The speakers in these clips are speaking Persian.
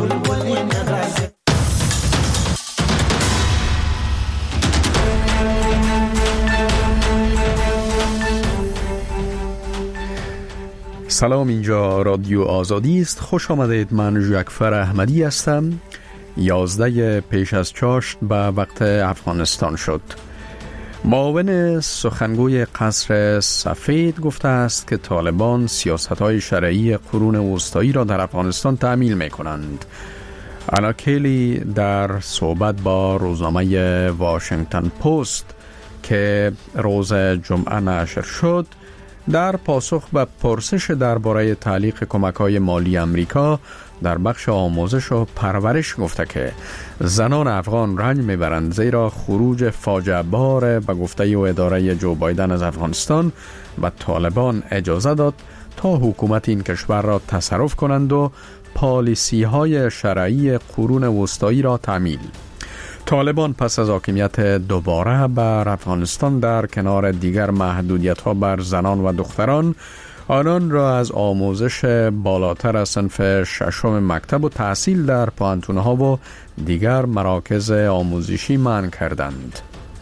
سلام، اینجا رادیو آزادی است. خوش آمدید. من جعفر احمدی هستم. 11 پیش از چاشت به وقت افغانستان شد. معاون سخنگوی قصر سفید گفته است که طالبان سیاست‌های شرعی قرون وسطایی را در افغانستان تعمیل می‌کنند. انا کیلی در صحبت با روزنامه واشنگتن پست که روز جمعه نشر شد، در پاسخ به پرسش درباره تعلیق کمک‌های مالی امریکا در بخش آموزش و پرورش گفته که زنان افغان رنج میبرند، زیرا خروج فاجعه بار به گفته و اداره جو بایدن از افغانستان و طالبان اجازه داد تا حکومت این کشور را تصرف کنند و پالیسی های شرعی قرون وسطایی را تعمیل. طالبان پس از حاکمیت دوباره بر افغانستان در کنار دیگر محدودیت‌ها بر زنان و دختران، آنان را از آموزش بالاتر از صنف ششم مکتب و تحصیل در پوهنتون‌ها و دیگر مراکز آموزشی منع کردند.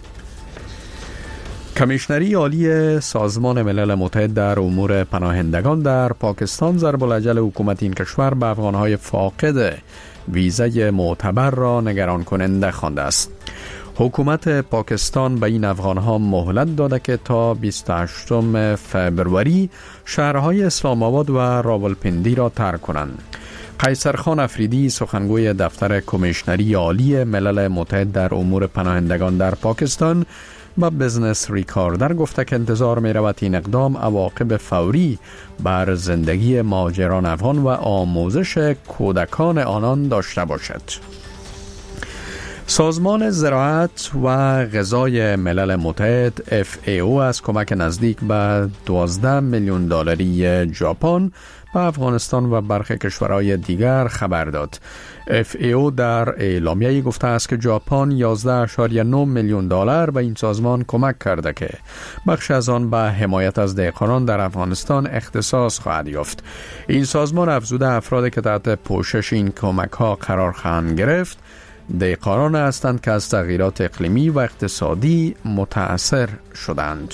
کمیشنری عالی سازمان ملل متحد در امور پناهندگان در پاکستان ضرب الاجل حکومت این کشور به افغان‌های فاقد ویزای معتبر را نگران کننده خوانده است. حکومت پاکستان به این افغانها مهلت داده که تا 28 فبروری شهرهای اسلام آباد و راولپندی را ترک کنند. قیصرخان افریدی، سخنگوی دفتر کمیشنری عالی ملل متحد در امور پناهندگان در پاکستان، با بزنس ریکاردر گفته که انتظار می رود این اقدام عواقب فوری بر زندگی مهاجران افغان و آموزش کودکان آنان داشته باشد. سازمان زراعت و غذای ملل متحد FAO از کمک نزدیک به 12 میلیون دلاری ژاپن به افغانستان و برخی کشورهای دیگر خبر داد. FAO در اعلامیه‌ای گفته است که ژاپن 11.9 میلیون دلار به این سازمان کمک کرده که بخش از آن به حمایت از دهقانان در افغانستان اختصاص خواهد یافت. این سازمان افزوده افرادی که تحت پوشش این کمک‌ها قرار خواهند گرفت دهقانان هستند که از تغییرات اقلیمی و اقتصادی متأثر شدند.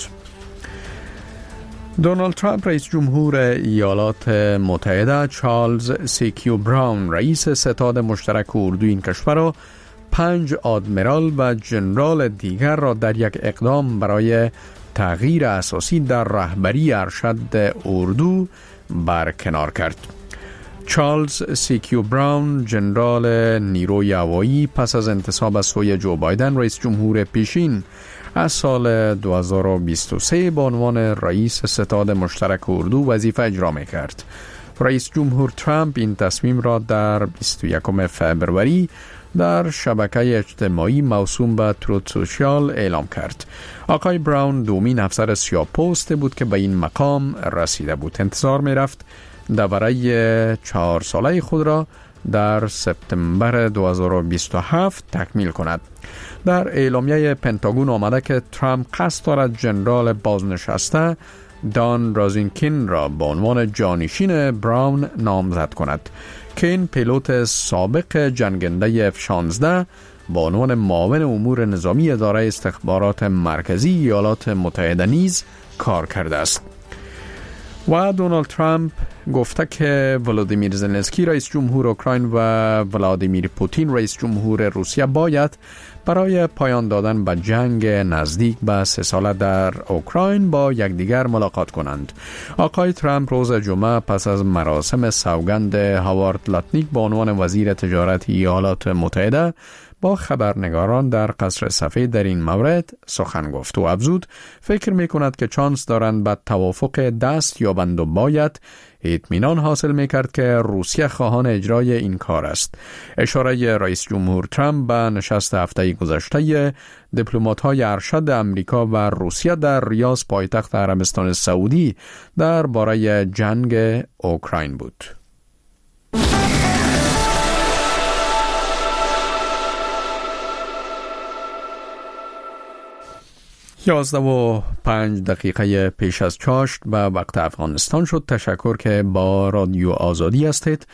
دونالد ترامپ رئیس جمهور ایالات متحده، چارلز سیکیو براون رئیس ستاد مشترک اردو این کشور را 5 آدمیرال و جنرال دیگر را در یک اقدام برای تغییر اساسی در رهبری ارشد اردو برکنار کرد. چارلز سیکیو براون، جنرال نیروی هوایی، پس از انتصاب از سوی جو بایدن رئیس جمهور پیشین از سال 2023 به عنوان رئیس ستاد مشترک اردو وظیفه اجرا می‌کرد. رئیس جمهور ترامپ این تصمیم را در 21 فبروری در شبکه اجتماعی موسوم به تروت سوشیال اعلام کرد. آقای براون دومین افسر سیاه‌پوست بود که به این مقام رسیده بود. انتظار می‌رفت دوره 4 ساله خود را در سپتامبر 2027 تکمیل کند. در اعلامیه پنتاگون آمده که ترامپ قصد دارد جنرال بازنشسته دان رازینکین را به عنوان جانشین براون نامزد کند که این پیلوت سابق جنگنده F-16 با عنوان معاون امور نظامی اداره استخبارات مرکزی ایالات متحده نیز کار کرده است. و دونالد ترامپ گفته که ولادیمیر زلنسکی رئیس جمهور اوکراین و ولادیمیر پوتین رئیس جمهور روسیه باید برای پایان دادن به جنگ نزدیک به 3 ساله در اوکراین با یکدیگر ملاقات کنند. آقای ترامپ روز جمعه پس از مراسم سوگند هاوارد لاتنیک به عنوان وزیر تجارت ایالات متحده با خبرنگاران در قصر سفید در این مورد سخن گفت و افزود فکر می کند که چانس دارند به توافق دست یابند و باید اطمینان حاصل می کرد که روسیه خواهان اجرای این کار است. اشاره رئیس جمهور ترامپ به نشست هفته گذشته دیپلمات‌های ارشد امریکا و روسیه در ریاض پایتخت عربستان سعودی درباره جنگ اوکراین بود. 11:05 پیش از چاشت به وقت افغانستان شد. تشکر که با رادیو آزادی هستید.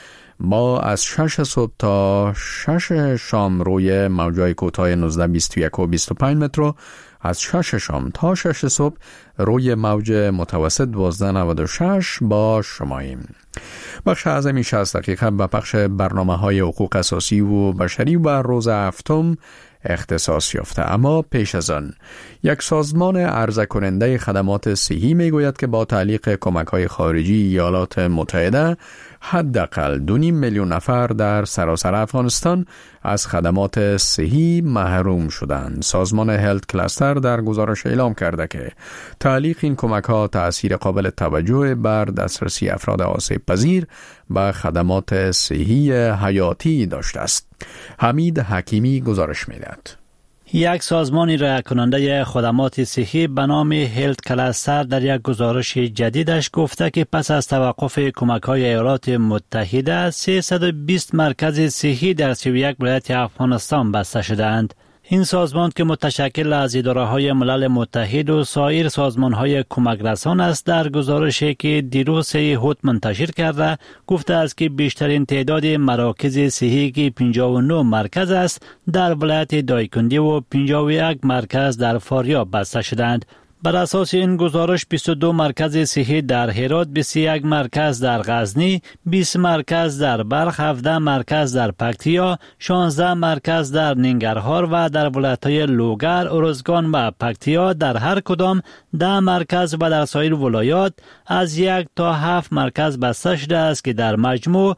ما از 6 صبح تا 6 شام روی موجای کوتاه 1921 و 25 متر، از 6 شام تا 6 صبح روی موج متوسط 1296 با شماییم. بخش اعظمی 60 دقیقه به پخش برنامه‌های حقوق اساسی و بشری و روز هفتم اختصاص یافته. اما پیش از آن یک سازمان عرضه کننده خدمات صحی میگوید که با تعلیق کمک‌های خارجی ایالات متحده حداقل 2.5 میلیون نفر در سراسر افغانستان از خدمات صحی محروم شدند. سازمان هلت کلاستر در گزارش اعلام کرده که تعلیق این کمک‌ها تأثیر قابل توجه بر دسترسی افراد آسیب پذیر به خدمات صحی حیاتی داشته است. حمید حکیمی گزارش می‌دهد. یک سازمان ارائه کننده خدمات صحی به نام هلت کلاستر در یک گزارش جدیدش گفته که پس از توقف کمک‌های ایالات متحده 320 مرکز صحی در 31 ولایت افغانستان بسته شدند. این سازمان که متشکل از اداره‌های ملل متحد و سایر سازمان‌های کمک رسان است، در گزارشی که دیروز هوت منتشر کرده گفته است که بیشترین تعداد مراکز صحی که 59 مرکز است در ولایت دایکندی و 51 مرکز در فاریاب بسته شدند. بر اساس این گزارش 22 مرکز صحی در هرات، 21 مرکز در غزنی، 20 مرکز در بلخ، 17 مرکز در پکتیا، 16 مرکز در ننگرهار و در ولایت‌های لوگر، ارزگان و پکتیا در هر کدام 10 مرکز و در سایر ولایات از 1 تا 7 مرکز بسته شده است که در مجموع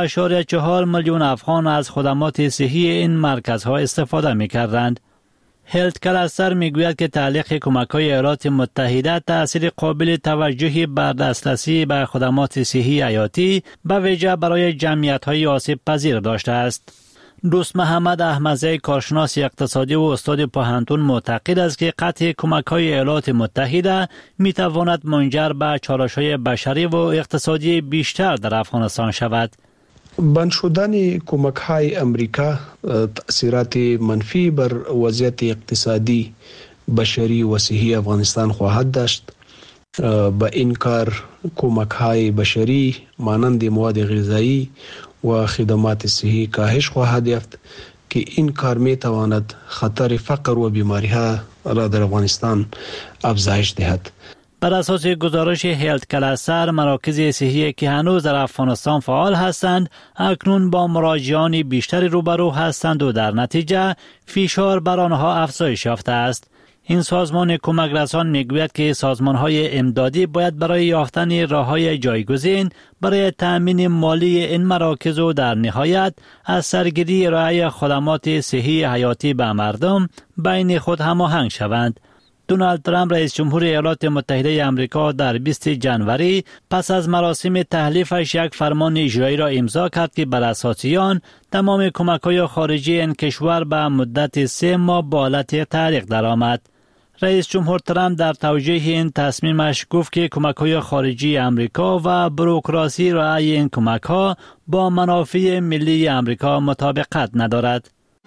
2.4 میلیون افغان از خدمات صحی این مرکزها استفاده می‌کردند. هلت کلاستر میگوید که تعلیق کمک‌های ایالات متحده تأثیر قابل توجهی بر دسترسی به خدمات صحی حیاتی به ویژه برای جمعیت‌های آسیب پذیر داشته است. دوست محمد احمدزی، کارشناس اقتصادی و استاد پوهنتون، معتقد است که قطع کمک‌های ایالات متحده می‌تواند منجر به چالش‌های بشری و اقتصادی بیشتر در افغانستان شود. بند شدن کمک‌های امریکا تأثیرات منفی بر وضعیت اقتصادی، بشری و صحی افغانستان خواهد داشت. با این کار کمک‌های بشری مانند مواد غذایی و خدمات صحی کاهش خواهد یافت که این کار می‌تواند خطر فقر و بیماری‌ها را در افغانستان افزایش دهد. بر اساس گزارش هلت کلاستر، مراکز صحی که هنوز در افغانستان فعال هستند اکنون با مراجعان بیشتری روبرو هستند و در نتیجه فشار بر آنها افزایش یافته است. این سازمان کمک رسان میگوید که سازمان‌های امدادی باید برای یافتن راه‌های جایگزین برای تأمین مالی این مراکز و در نهایت از سرگیری ارائه خدمات صحی حیاتی به مردم بین خود هماهنگ شوند. دونالد ترامپ رئیس جمهور ایالات متحده آمریکا در 20 جنوری پس از مراسم تحلیفش یک فرمان اجرایی را امضا کرد که بر اساس آن تمام کمک‌های خارجی این کشور به مدت 3 ماه به حالت تعلیق درآمد. رئیس جمهور ترامپ در توجیه این تصمیمش گفت که کمک‌های خارجی آمریکا و بروکراسی رعایت این کمک‌ها با منافع ملی آمریکا مطابقت ندارد.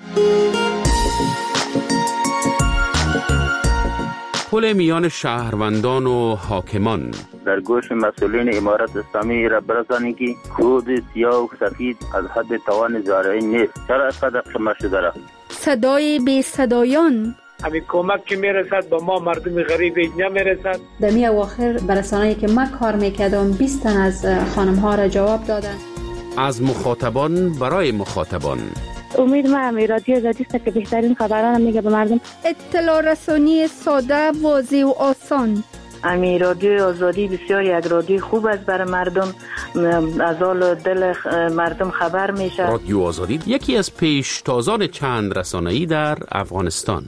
پل میان شهروندان و حاکمان در گوش مسئولین امارت اسلامی را برسانید که کود سیاه و سفید از حد توان زارعی نیست. چرا اینقدر قیمت شده را؟ صدای بی صدایان همین کمک که میرسد به ما مردم غریب نمیرسد. در می اواخر برسانه‌ای که من کار میکردم 20 تن از خانم ها را جواب دادن. از مخاطبان برای مخاطبان. امید من رادیو آزادی است که بهترین خبران میگه به مردم. اطلاع رسانی ساده، واضح و آسان. امی رادیو آزادی بسیار یک رادیو خوب است برای مردم، از حال دل مردم خبر میشه. رادیو آزادی یکی از پیشتازان چند رسانه‌ای در افغانستان.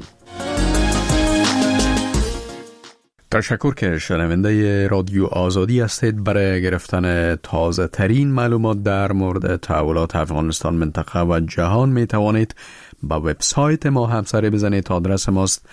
تشکر که شنونده رادیو آزادی هستید. برای گرفتن تازه ترین معلومات در مورد تحولات افغانستان، منطقه و جهان می توانید با وبسایت ما همسری بزنید. آدرس ماست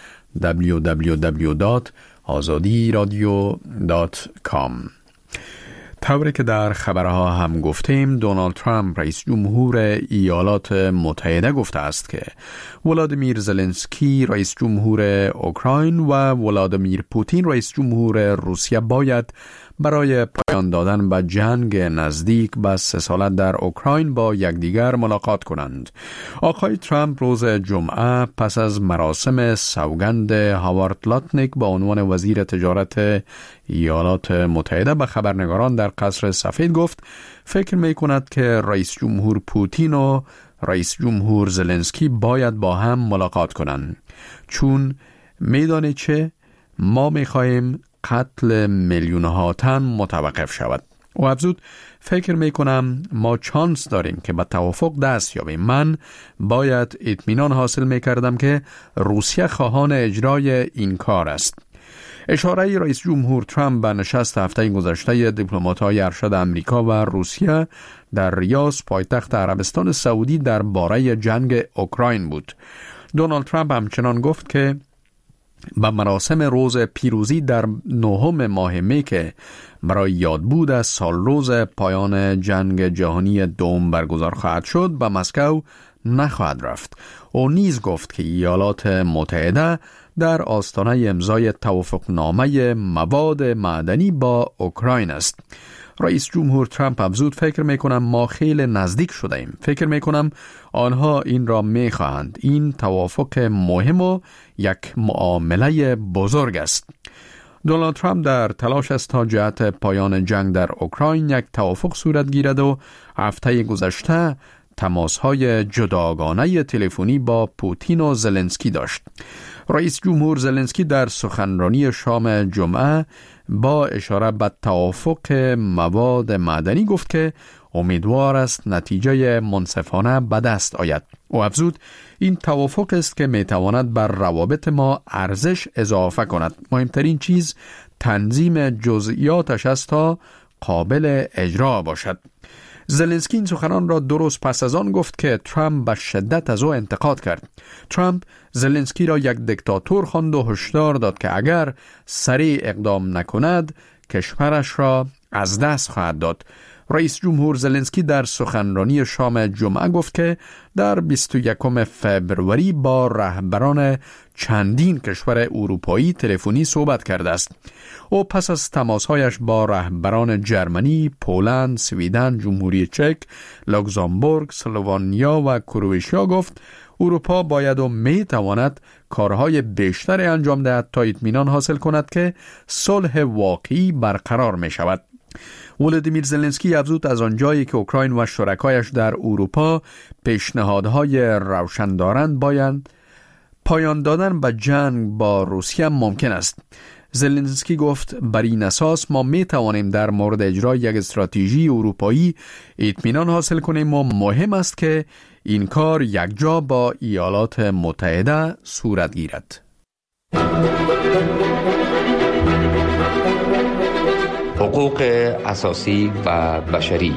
www.azadiradio.com. طوری که در خبرها هم گفتیم، دونالد ترامپ رئیس جمهور ایالات متحده گفته است که ولادیمیر زلنسکی رئیس جمهور اوکراین و ولادیمیر پوتین رئیس جمهور روسیه باید برای پایان دادن به جنگ نزدیک به 3 ساله در اوکراین با یکدیگر ملاقات کنند. آقای ترامپ روز جمعه پس از مراسم سوگند هاوارد لاتنیک به عنوان وزیر تجارت ایالات متحده به خبرنگاران در قصر سفید گفت فکر می کند که رئیس جمهور پوتین و رئیس جمهور زلنسکی باید با هم ملاقات کنند، چون میدانید چه؟ ما میخواهیم قتل میلیون ها تن متوقف شود. و افزود فکر میکنم ما چانس داریم که به توافق دست یابیم. من باید اطمینان حاصل میکردم که روسیه خواهان اجرای این کار است. اشاره رئیس جمهور ترامپ به نشست هفته گذشته دیپلمات‌های ارشد آمریکا و روسیه در ریاض پایتخت عربستان سعودی درباره جنگ اوکراین بود. دونالد ترامپ همچنان گفت که به مراسم روز پیروزی در 9 ماه می که برای یادبود از سال روز پایان جنگ جهانی دوم برگزار خواهد شد به مسکو نخواهد رفت. او نیز گفت که ایالات متحده در آستانه امضای توافقنامه مواد معدنی با اوکراین است. رئیس جمهور ترامپ افزود فکر میکنم ما خیلی نزدیک شده ایم. فکر میکنم آنها این را میخواهند. این توافق مهم و یک معامله بزرگ است. دونالد ترامپ در تلاش است تا جهت پایان جنگ در اوکراین یک توافق صورت گیرد و هفته گذشته تماس‌های جداگانه تلفنی با پوتین و زلنسکی داشت. رئیس جمهور زلنسکی در سخنرانی شام جمعه با اشاره به توافق مواد معدنی گفت که امیدوار است نتیجه منصفانه به دست آید. او افزود این توافق است که میتواند بر روابط ما ارزش اضافه کند. مهمترین چیز تنظیم جزئیاتش است تا قابل اجرا باشد. زلنسکی این سخنان را 2 روز پس از آن گفت که ترامپ به شدت از او انتقاد کرد. ترامپ زلنسکی را یک دیکتاتور خواند و هشدار داد که اگر سریع اقدام نکند کشورش را از دست خواهد داد. رئیس جمهور زلنسکی در سخنرانی شام جمعه گفت که در 21 فبروری با رهبران چندین کشور اروپایی تلفنی صحبت کرده است. او پس از تماسهایش با رهبران جرمنی، پولند، سویدن، جمهوری چک، لوکزامبورگ، اسلوونیا و کرواتیا گفت اروپا باید و می تواند کارهای بیشتری انجام دهد تا اطمینان حاصل کند که صلح واقعی برقرار می شود. ولادیمیر زلنسکی افزود از آنجایی که اوکراین و شرکایش در اروپا پیشنهادهای روشن دارند باید پایان دادن به جنگ با روسیه ممکن است. زلنسکی گفت بر این اساس ما می توانیم در مورد اجرای یک استراتژی اروپایی اطمینان حاصل کنیم و مهم است که این کار یکجا با ایالات متحده صورت گیرد. حقوق اساسی و بشری.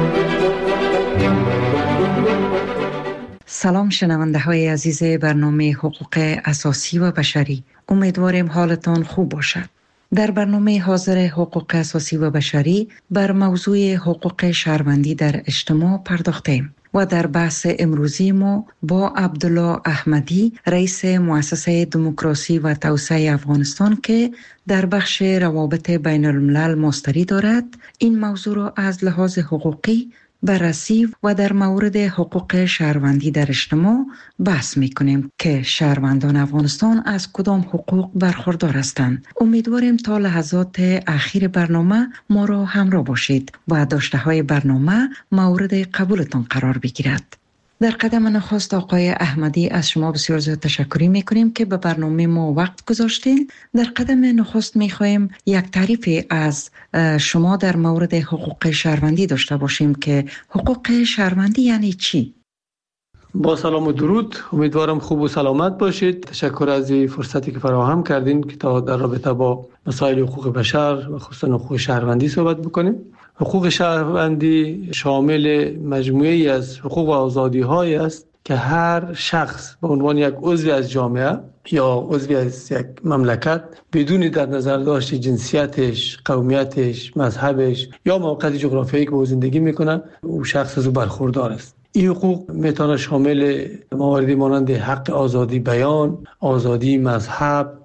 سلام شنونده های عزیز برنامه حقوق اساسی و بشری. امیدواریم حالتان خوب باشد. در برنامه حاضر حقوق اساسی و بشری بر موضوع حقوق شهروندی در اجتماع پرداختیم و در بحث امروزی ما با عبدالله احمدی رئیس مؤسسه دموکراسی و توسعه افغانستان که در بخش روابط بین الملل ماستری دارد این موضوع را از لحاظ حقوقی بررسی و در مورد حقوق شهروندی در اجتماع بحث می‌کنیم که شهروندان افغانستان از کدام حقوق برخوردار هستند. امیدواریم تا لحظات اخیر برنامه ما را همراه باشید و داشته‌های برنامه مورد قبولتان قرار بگیرد. در قدم نخست آقای احمدی از شما بسیار زیاد تشکر می‌کنیم که به برنامه ما وقت گذاشتین. در قدم نخست می‌خوایم یک تعریفی از شما در مورد حقوق شهروندی داشته باشیم که حقوق شهروندی یعنی چی؟ با سلام و درود، امیدوارم خوب و سلامت باشید. تشکر از این فرصتی که فراهم کردین که تا در رابطه با مسائل حقوق بشر و خصوصا حقوق شهروندی صحبت بکنیم. حقوق شهروندی شامل مجموعه‌ای از حقوق و آزادی‌هایی است که هر شخص به عنوان یک عضو از جامعه یا عضو از یک مملکت بدون در نظر داشت جنسیتش، قومیتش، مذهبش یا موقعیت جغرافیایی که او زندگی میکنه او شخص از او برخوردار است. این حقوق میتونه شامل مواردی مانند حق آزادی بیان، آزادی مذهب،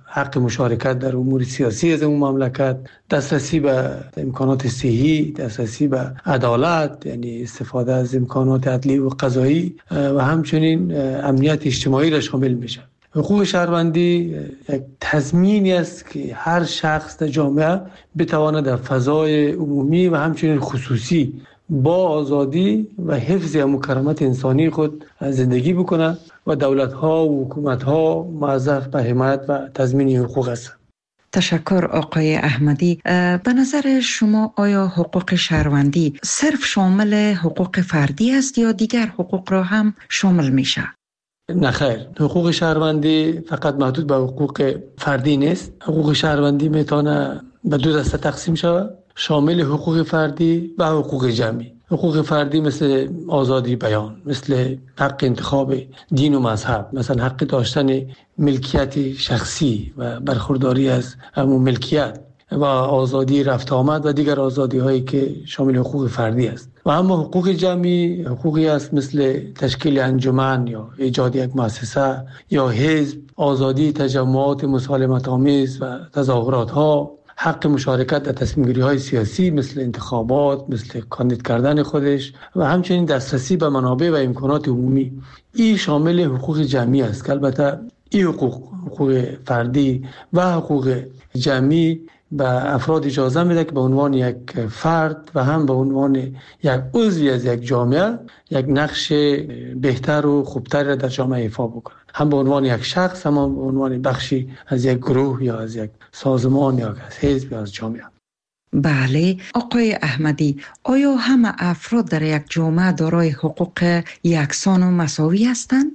حق مشارکت در امور سیاسی از اون مملکت، دسترسی به امکانات صحی، دسترسی به عدالت یعنی استفاده از امکانات عدلی و قضایی و همچنین امنیت اجتماعی را شامل میشه. حقوق شهروندی یک تضمینی است که هر شخص در جامعه بتواند در فضای عمومی و همچنین خصوصی با آزادی و حفظ مکرمات انسانی خود زندگی بکنه و دولت‌ها و حکومت‌ها موظف به حمایت و تضمین حقوق است. تشکر آقای احمدی. به نظر شما آیا حقوق شهروندی صرف شامل حقوق فردی است یا دیگر حقوق را هم شامل میشه؟ نه خیر، حقوق شهروندی فقط محدود به حقوق فردی نیست. حقوق شهروندی میتونه به دو دسته تقسیم شود، شامل حقوق فردی و حقوق جمعی. حقوق فردی مثل آزادی بیان، مثل حق انتخاب دین و مذهب، مثلا حق داشتن ملکیت شخصی و برخورداری از همون ملکیت و آزادی رفت آمد و دیگر آزادی هایی که شامل حقوق فردی است. و اما حقوق جمعی حقوقی است مثل تشکیل انجمن یا ایجاد یک مؤسسه یا حزب، آزادی تجمعات مسالمت آمیز و تظاهرات ها، حق مشارکت در تصمیم گیری های سیاسی مثل انتخابات، مثل کاندید کردن خودش و همچنین دسترسی به منابع و امکانات عمومی. این شامل حقوق جمعی است که البته این حقوق فردی و حقوق جمعی به افراد اجازه میده که به عنوان یک فرد و هم به عنوان یک عضوی از یک جامعه یک نقش بهتر و خوبتر را در جامعه ایفا بکنه، هم به عنوان یک شخص، هم به عنوان بخشی از یک گروه یا از یک سازمان یا از حزب یا از جامعه. بله آقای احمدی، آیا همه افراد در یک جامعه دارای حقوق یکسان و مساوی هستند؟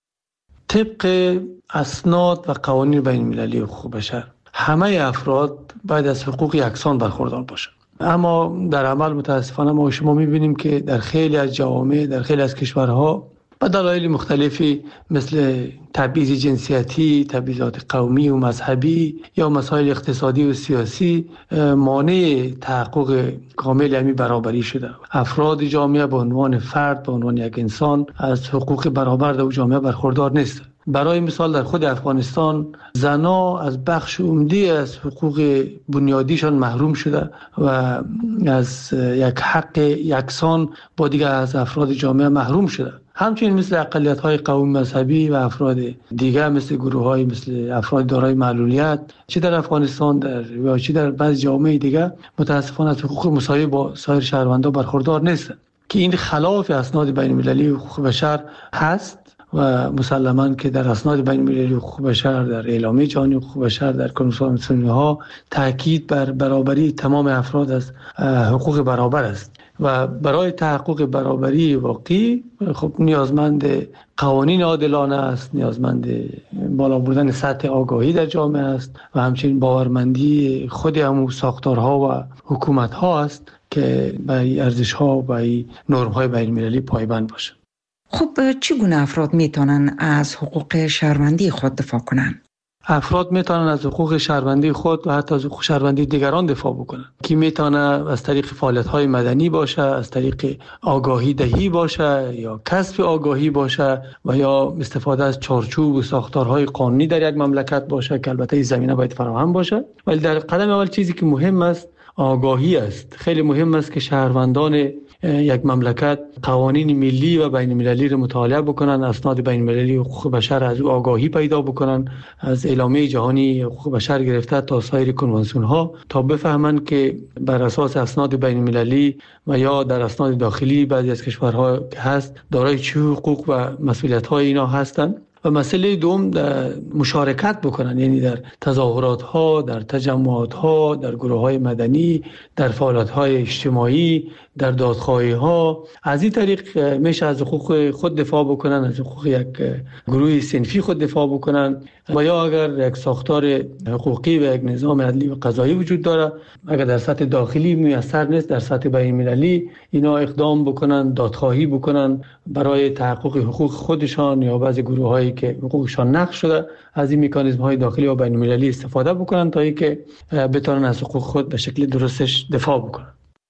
طبق اسناد و قوانین بین المللی حقوق بشر همه افراد باید از حقوق یکسان برخوردار باشند، اما در عمل متاسفانه ما شما می‌بینیم که در خیلی از جوامع، در خیلی از کشورها به دلایل مختلفی مثل تبعیض جنسیتی، تبعیضات قومی و مذهبی یا مسائل اقتصادی و سیاسی مانع تحقق کامل همین برابری شده. افراد جامعه به عنوان فرد، به عنوان یک انسان از حقوق برابر در جامعه برخوردار نیستند. برای مثال در خود افغانستان زنها از بخش عمده از حقوق بنیادیشان محروم شده و از یک حق یکسان با دیگر از افراد جامعه محروم شده. همچنین مثل اقلیت‌های قومی مذهبی و افراد دیگر مثل گروه‌های مثل افراد دارای معلولیت چه در افغانستان یا چه در بعضی جوامع دیگر متاسفانه از حقوق مساوی با سایر شهروندان برخوردار نیستند که این خلاف اسناد بین‌المللی حقوق بشر هست و مسلماً که در اسناد بین‌المللی حقوق بشر، در اعلامیه جهانی حقوق بشر، در کنوانسیون ها تاکید بر برابری تمام افراد از حقوق برابر است و برای تحقق برابری واقعی خب نیازمند قوانین عادلانه است، نیازمند بالا بردن سطح آگاهی در جامعه است و همچنین باورمندی خود همون ساختارها و حکومت‌ها است که به ارزش‌ها و به نرم‌های بین‌المللی پایبند باشند. خب چگونه افراد میتونن از حقوق شهروندی خود دفاع کنن؟ افراد میتونن از حقوق شهروندی خود و حتی از حقوق شهروندی دیگران دفاع بکنن که میتونه از طریق فعالیت‌های مدنی باشه، از طریق آگاهی دهی باشه یا کسب آگاهی باشه و یا استفاده از چارچوب و ساختارهای قانونی در یک مملکت باشه که البته این زمینه باید فراهم باشه. ولی در قدم اول چیزی که مهم است آگاهی است. خیلی مهم است که شهروندان یک مملکت قوانین ملی و بین المللی را مطالعه بکنن، اسناد بین المللی حقوق بشر از آگاهی پیدا بکنن، از اعلامیه جهانی حقوق بشر گرفته تا سایر کنوانسیون ها، تا بفهمند که بر اساس اسناد بین المللی و یا در اسناد داخلی بعضی از کشورها که هست دارای چه حقوق و مسئولیت های اینا هستند. و مسئله دوم در مشارکت بکنن، یعنی در تظاهرات ها، در تجمعات ها، در گروه های مدنی، در فعالیت های اجتماعی، در دادخواهی ها. از این طریق میشه از حقوق خود دفاع بکنن، از حقوق یک گروه صنفی خود دفاع بکنن و یا اگر یک ساختار حقوقی و یک نظام عدلی و قضایی وجود داره، اگر در سطح داخلی میسر نیست، در سطح بین المللی اینا اقدام بکنن، دادخواهی بکنن برای تحقق حقوق خودشان یا بعضی گروه هایی که حقوقشان نقض شده، از این مکانیزم های داخلی و بین المللی استفاده بکنن تا اینکه بتونن از حقوق خود به شکل درستش دفاع بکنن.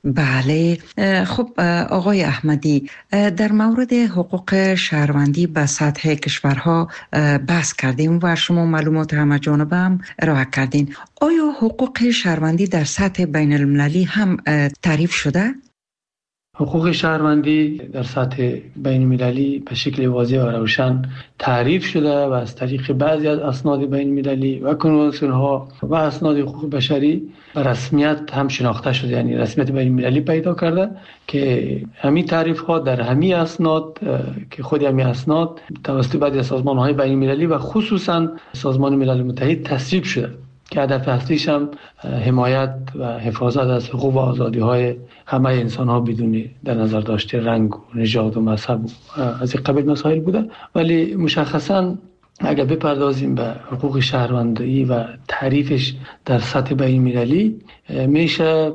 بله. خب آقای احمدی، در مورد حقوق شهروندی به سطح کشورها بحث کردیم و شما معلومات همه جانبه هم ارائه کردین. آیا حقوق شهروندی در سطح بین المللی هم تعریف شده؟ حقوق شهروندی در سطح بین المللی به شکل واضح و روشن تعریف شده و از طریق بعضی از اسناد بین المللی و کنوانسیون ها و اسناد حقوق بشری به رسمیت هم شناخته شده، یعنی رسمیت بین المللی پیدا کرده که همین تعریف ها در همین اسناد که خود همین اسناد توسط بعضی از سازمان های بین المللی و خصوصا سازمان ملل متحد تصویب شده که هدف اصلیش هم حمایت و حفاظت از حقوق و آزادی های همه انسان ها بدون در نظر داشته رنگ و نژاد و مذهب از این قبیل مسائل بوده. ولی مشخصا اگر بپردازیم به حقوق شهروندی و تعریفش در سطح بین المللی، میشه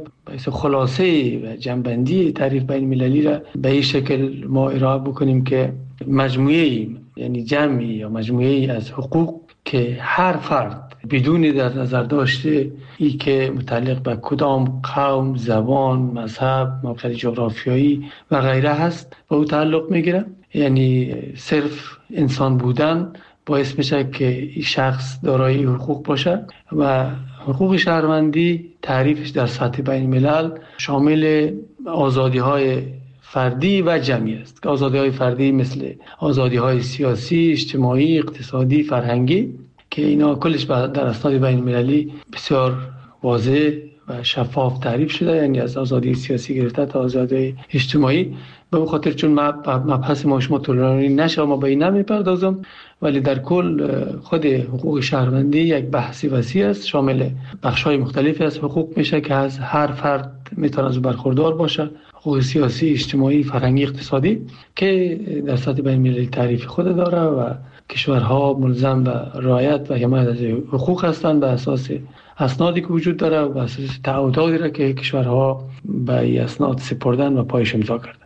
خلاصه و جنبندی تعریف بین المللی را به این شکل ما ارائه بکنیم که مجموعه، یعنی جمعی یا مجموعه از حقوق که هر فرد بدون در نظر داشته ای که متعلق به کدام قوم، زبان، مذهب، موقعیت جغرافیایی و غیره هست به او تعلق میگیره. یعنی صرف انسان بودن باعث میشه که این شخص دارای حقوق باشه و حقوق شهروندی تعریفش در سطح بین الملل شامل آزادی های فردی و جمعی است که آزادی های فردی مثل آزادی های سیاسی، اجتماعی، اقتصادی، فرهنگی که اینا کلش در اسناد بین المللی بسیار واضح و شفاف تعریف شده، یعنی از آزادی سیاسی گرفته تا آزادی اجتماعی. به خاطر چون مبحث ما شما طولانی نشه ما به این نمیپردازم، ولی در کل خود حقوق شهروندی یک بحث وسیع است، شامل بخش‌های مختلفی از حقوق میشه که از هر فرد میتونه از برخوردار باشه، حقوق سیاسی، اجتماعی، فرهنگی، اقتصادی که در سطح بین المللی تعریف خود داره و کشورها ملزم به رعایت و حمایت از حقوق هستند به اساس اسنادی که وجود داره و به اساس تعهداتی را که کشورها به این اسناد سپردن و پایش امضا کردن.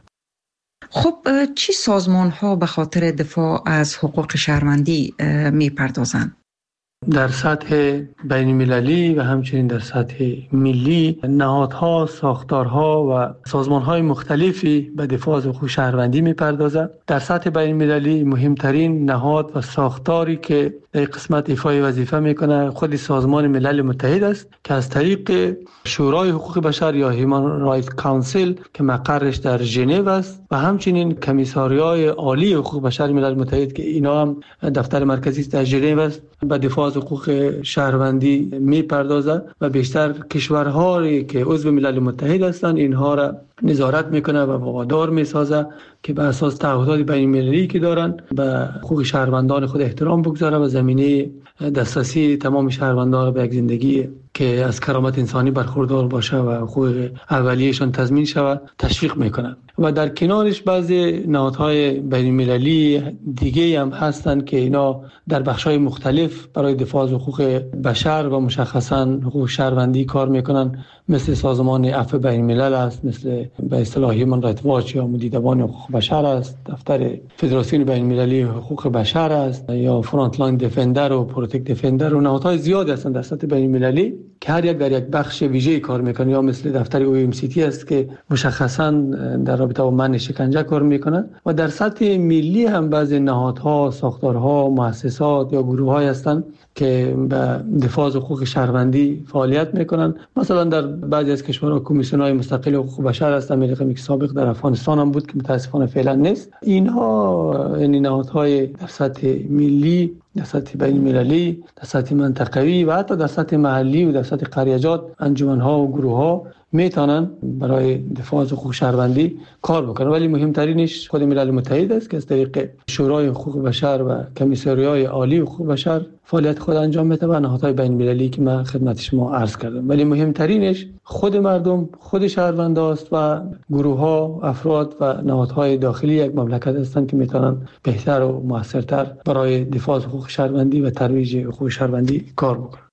خب چی سازمان ها به خاطر دفاع از حقوق شهروندی می پردازند؟ در سطح بین المللی و همچنین در سطح ملی نهادها، ساختارها و سازمانهای مختلفی به دفاع از حقوق شهروندی می‌پردازند. در سطح بین المللی مهمترین نهاد و ساختاری که در قسمت ایفای وظیفه میکنه خود سازمان ملل متحد است که از طریق شورای حقوق بشر یا هیومن رایت کانسل که مقرش در ژنو است و همچنین کمیساریای عالی حقوق بشر ملل متحد که اینا هم دفتر مرکزی در ژنو است به دفاع از حقوق شهروندی میپردازه و بیشتر کشورهایی که عضو ملل متحد هستند اینها را نظارت میکنه و وادار میسازه که به اساس تعهدات بین المللی که دارن به حقوق شهروندان خود احترام بگذاره و زمینه دسترسی تمام شهروندان به یک زندگی که از کرامت انسانی برخوردار باشه و حقوق اولیه‌شان تضمین شود تشویق میکنه. و در کنارش بعضی نهادهای بین المللی دیگه هم هستند که اینا در بخش‌های مختلف برای دفاع از حقوق بشر و مشخصاً حقوق شهروندی کار میکنن، مثل سازمان عفو بین الملل است، مثل به اصطلاح هیومن رایت واچ یا مدیدبان حقوق بشر است، دفتر فدراسیون بین المللی حقوق بشر است یا فرانت لاین دفندر و پروتکت دفندر و نهادهای زیاد هستند در سطح بین المللی که هر یک در یک بخش ویژه‌ای کار میکنن، یا مثل دفتر OMCT است که مشخصاً در رابطه با منع شکنجه کار میکنن. و در سطح ملی هم بعضی نهادها، ساختارها، مؤسسات یا گروه‌های هستند که به دفاع از حقوق شهروندی فعالیت میکنن. مثلا در بعضی از کشورها کمیسیون‌های مستقل حقوق بشر هستند، رقمی که سابق در افغانستان هم بود که متاسفانه فعلا نیست. اینها یعنی نهادهای در سطح ملی، در سطح بین المللی، در سطح منطقه‌ای و حتی در سطح محلی و در سطح قریجات انجمن‌ها و گروه‌ها میتونن برای دفاع از حقوق شهروندی کار بکنن، ولی مهمترینش خود ملل متحد است که از طریق شورای حقوق بشر و کمیساریای عالی حقوق بشر فعالیت خود انجام میده و نهادهای بین المللی که من خدمت شما عرض کردم. ولی مهمترینش خود مردم، خود شهرونداست و گروه‌ها، افراد و نهادهای داخلی یک مملکت هستند که میتونن بهتر و موثرتر برای دفاع از حقوق شهروندی و ترویج حقوق شهروندی کار بکنن.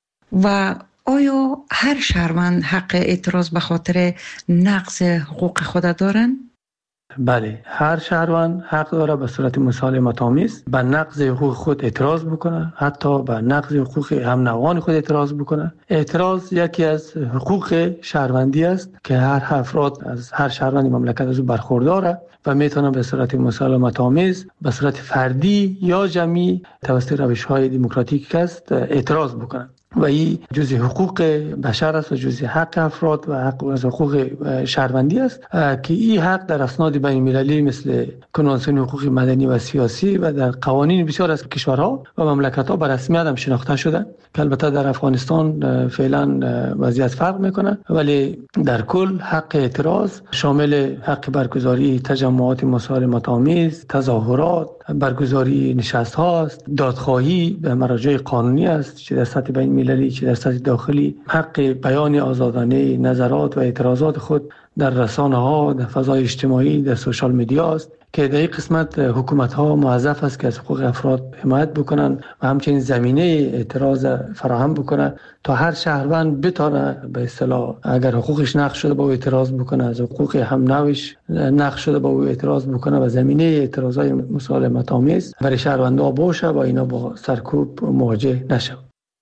و آیا هر شهروند حق اعتراض به خاطر نقض حقوق خود دارند؟ بله، هر شهروند حق داره به صورت مسالمت‌آمیز به نقض حقوق خود اعتراض بکنه، حتی به نقض حقوق هم نوعان خود اعتراض بکنه. اعتراض یکی از حقوق شهروندی است که هر افراد از هر شهروندی مملکت از او برخورداره و میتونه به صورت مسالمت‌آمیز، به صورت فردی یا جمعی توسط روش‌های دموکراتیک است اعتراض بکنه و این جزء حقوق بشر است و جزء حق افراد و حق از حقوق شهروندی است که این حق در اسناد بین المللی مثل کنوانسیون حقوق مدنی و سیاسی و در قوانین بسیار از کشورها و مملکت‌ها به رسمیت هم شناخته شده که البته در افغانستان فعلا وضعیت فرق میکنه، ولی در کل حق اعتراض شامل حق برگزاری تجمعات مسالمت‌آمیز، تظاهرات، برگزاری نشست هاست، دادخواهی به مراجع قانونی است، چه در سطح بین المللی چه در سطح داخلی، حق بیان آزادانه نظرات و اعتراضات خود در رسانه ها، در فضای اجتماعی، در سوشال میدیا است که در این قسمت حکومت ها موظف است که از حقوق افراد حمایت بکنن و همچنین زمینه اعتراض فراهم بکنن تا هر شهروند بتونه به اصطلاح اگر حقوقش نقض شده با او اعتراض بکنه، از حقوق هم نوعش نقض شده با او اعتراض بکنه و زمینه اعتراضای مسالمت‌آمیز برای شهروندان باشه و اینا با سرکوب مواجه نشه.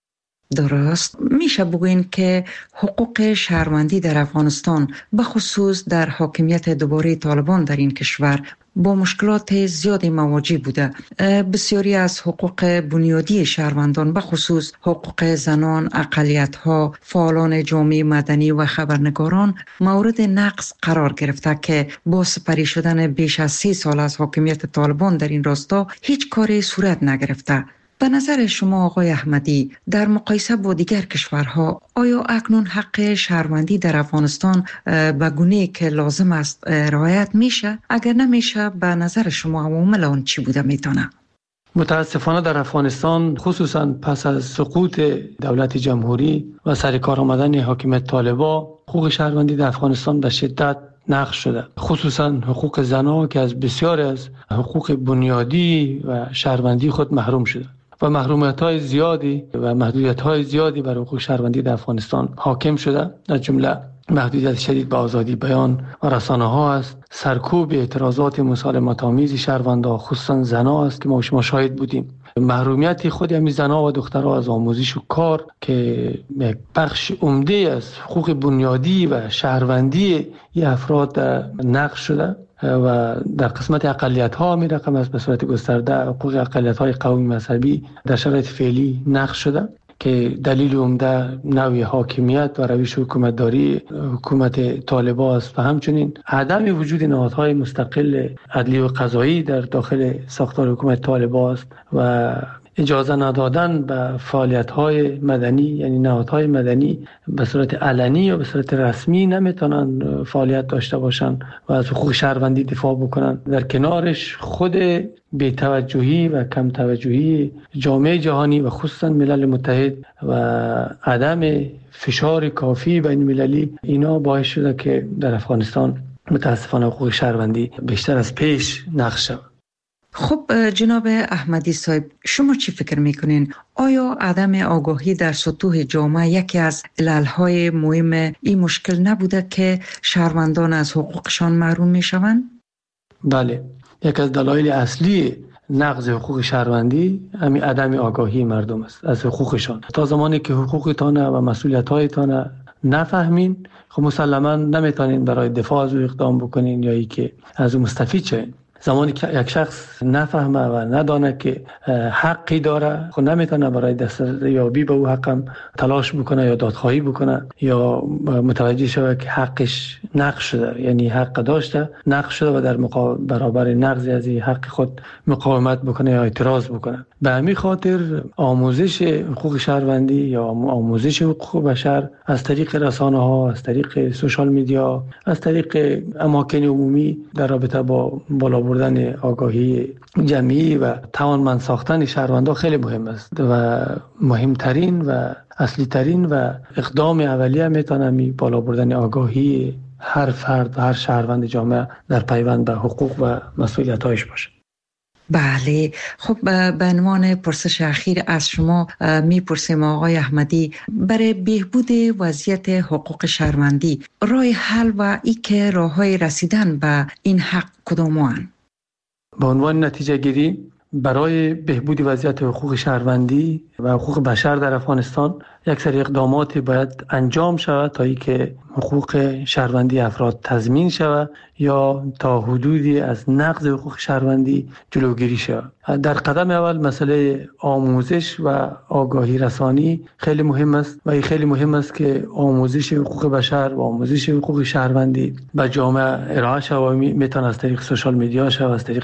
درست. میشه بگوین که حقوق شهروندی در افغانستان به خصوص در حاکمیت دوباره طالبان در این کشور با مشکلات زیادی مواجه بوده. بسیاری از حقوق بنیادی شهروندان به خصوص حقوق زنان، اقلیت‌ها، فعالان جامعه مدنی و خبرنگاران مورد نقض قرار گرفته که با سپری شدن بیش از 30 سال از حاکمیت طالبان در این راستا هیچ کاری صورت نگرفته. به نظر شما آقای احمدی در مقایسه با دیگر کشورها آیا اکنون حق شهروندی در افغانستان به گونه‌ای که لازم است رعایت میشه؟ اگر نمیشه به نظر شما عوامل آن چی بوده میتونه؟ متاسفانه در افغانستان خصوصا پس از سقوط دولت جمهوری و سرکار آمدن حاکمیت طالبا حقوق شهروندی در افغانستان به شدت نقض شده، خصوصا حقوق زنان که از بسیار از حقوق بنیادی و شهروندی خود محروم شده و محرومیت‌های زیادی و محدودیت‌های زیادی بر حقوق شهروندی در افغانستان حاکم شده، در جمله محدودیت شدید به آزادی بیان و رسانه‌ها است، سرکوب اعتراضات مسالمت‌آمیز شهروندان خصوصا زنان است که ما شاهد بودیم، محرومیت خود همین زنان و دخترها از آموزش و کار که یک بخش عمده از حقوق بنیادی و شهروندی این افراد نقض شده و در قسمت اقلیت‌ها می رقم است به صورت گسترده حقوق اقلیت‌های قومی مذهبی در شرایط فعلی نقض شده که دلیل عمده نوع حاکمیت و روش حکومتداری حکومت طالبان است و همچنین عدم وجود نهادهای مستقل عدلی و قضایی در داخل ساختار حکومت طالبان است و اجازه ندادن به فعالیت‌های مدنی، یعنی نهادهای مدنی به صورت علنی یا به صورت رسمی نمیتونن فعالیت داشته باشن و از حقوق شهروندی دفاع بکنن. در کنارش خود بی‌توجهی و کم توجهی جامعه جهانی و خصوصا ملل متحد و عدم فشار کافی بین المللی اینا باعث شده که در افغانستان متاسفانه حقوق شهروندی بیشتر از پیش نقض شود. خب جناب احمدی صاحب، شما چی فکر میکنین؟ آیا عدم آگاهی در سطوح جامعه یکی از عللهای مهم این مشکل نبوده که شهروندان از حقوقشان محروم میشوند؟ بله، یک از دلایل اصلی نقض حقوق شهروندی همین عدم آگاهی مردم است از حقوقشان. تا زمانی که حقوقتان و مسئولیت‌هایتان نفهمین، خب مسلماً نمیتونین برای دفاع از او اقدام بکنین یا ای که از او مستفید شوین. زمانی که یک شخص نفهمه و ندانه که حقی داره، خب نمیتونه برای دستیابی به او حقم تلاش بکنه یا دادخواهی بکنه یا متوجه شود که حقش نقض شده، یعنی حق داشته نقض شده و در برابر نقض از این حق خود مقاومت بکنه یا اعتراض بکنه. به همین خاطر آموزش حقوق شهروندی یا آموزش حقوق بشر از طریق رسانه ها، از طریق سوشال میدیا، از طریق اماکن عمومی در رابطه با بالا بردن آگاهی جمعی و توانمند ساختن شهروندان خیلی مهم است و مهمترین و اصلی ترین و اقدام اولیه میتونه بالا بردن آگاهی هر فرد و هر شهروند جامعه در پیوند به حقوق و مسئولیت‌هایش باشه. بله، خب به عنوان پرسش اخیر از شما میپرسیم آقای احمدی، برای بهبود وضعیت حقوق شهروندی راه حل و که راههای رسیدن به این حق کدام‌اند؟ به عنوان نتیجه گیری برای بهبود وضعیت حقوق شهروندی و حقوق بشر در افغانستان یک سری اقدامات باید انجام شود تا اینکه حقوق شهروندی افراد تضمین شود یا تا حدودی از نقض حقوق شهروندی جلوگیری شود. در قدم اول مسئله آموزش و آگاهی رسانی خیلی مهم است و خیلی مهم است که آموزش حقوق بشر و آموزش حقوق شهروندی به جامعه ارائه شود. میتونه از طریق سوشال میدیا شود، از طریق